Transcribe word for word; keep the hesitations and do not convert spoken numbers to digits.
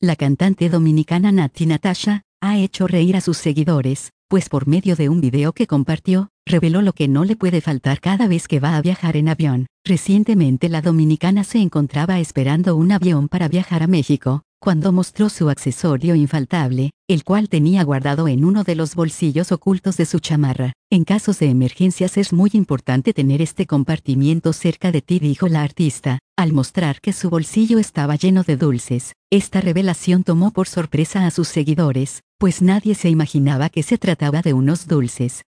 La cantante dominicana Natti Natasha ha hecho reír a sus seguidores, pues por medio de un video que compartió, reveló lo que no le puede faltar cada vez que va a viajar en avión. Recientemente la dominicana se encontraba esperando un avión para viajar a México, cuando mostró su accesorio infaltable, el cual tenía guardado en uno de los bolsillos ocultos de su chamarra. En casos de emergencias es muy importante tener este compartimiento cerca de ti, dijo la artista, al mostrar que su bolsillo estaba lleno de dulces. Esta revelación tomó por sorpresa a sus seguidores, pues nadie se imaginaba que se trataba de unos dulces.